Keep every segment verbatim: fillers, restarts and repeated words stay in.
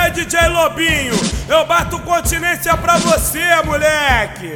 aí, D J Lobinho, eu bato continência pra você, moleque.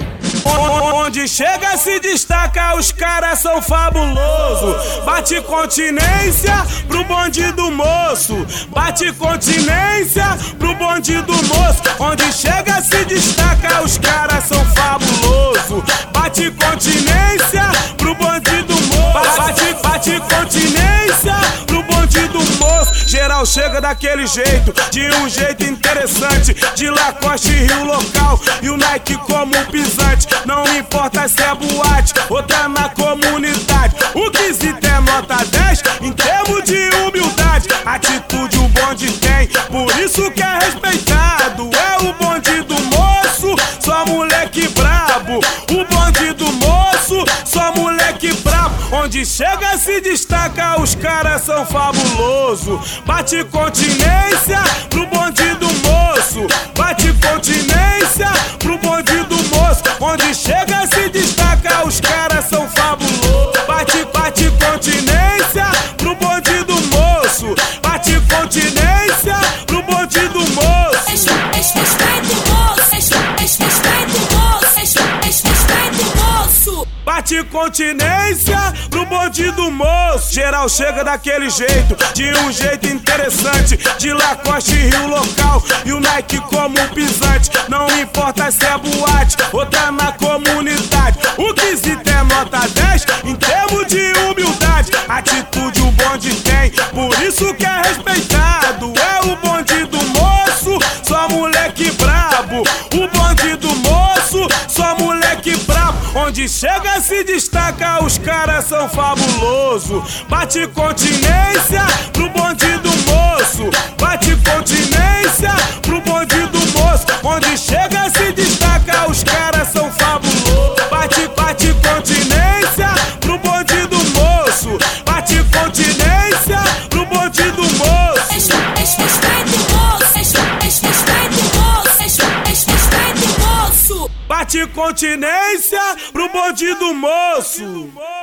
Onde chega se destaca, os caras são fabulosos. Bate continência pro bonde do moço. Bate continência pro bonde do moço. Onde chega se destaca, os caras são fabulosos. Bate continência pro bonde do moço. Bate, bate continência pro bonde do moço. Geral chega daquele jeito, de um jeito interessante. De Lacoste Rio local e o Nike como pisante. Não importa se é boate ou tá na comunidade. O quesito é nota dez em termos de humildade. Atitude o bonde tem, por isso que é respeitado. É o bonde do moço, só moleque brabo. O bonde do moço, só moleque brabo. Onde chega se destaca, os caras são fabulosos. Bate continência pro bonde do moço. Bate continência pro bonde do moço. Onde chega se destaca, os caras são fabulosos. Bate, bate continência pro bonde do moço. Bate continência pro bonde do moço. Respeita o moço, respeita o moço, respeita o moço. Bate continência pro bonde do moço. Geral chega daquele jeito, de um jeito interessante. De Lacoste Rio local e o Nike como pisante. Não importa se é boate ou tá na comunidade. O quesito é nota dez em termos de humildade. Atitude o bonde tem, por isso que é respeitado. É o bonde do moço, só moleque brabo. O bonde do moço, só moleque brabo. Onde chega se destaca, os caras são fabulosos. Bate continência pro bonde do moço. Bate continência pro bonde do moço. Onde chega se destaca, os caras são fabulosos. Bate, bate continência pro bonde do moço. Bate continência pro bonde do moço. Respeita o moço, respeita o moço, respeita o moço. Bate continência pro bonde do moço.